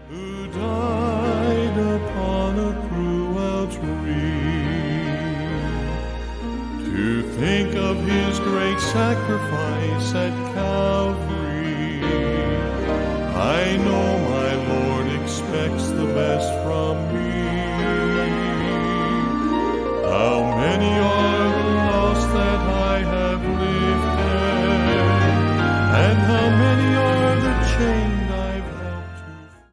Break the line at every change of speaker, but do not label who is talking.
who died upon a cruel tree. To think of his great sacrifice at Calvary, I know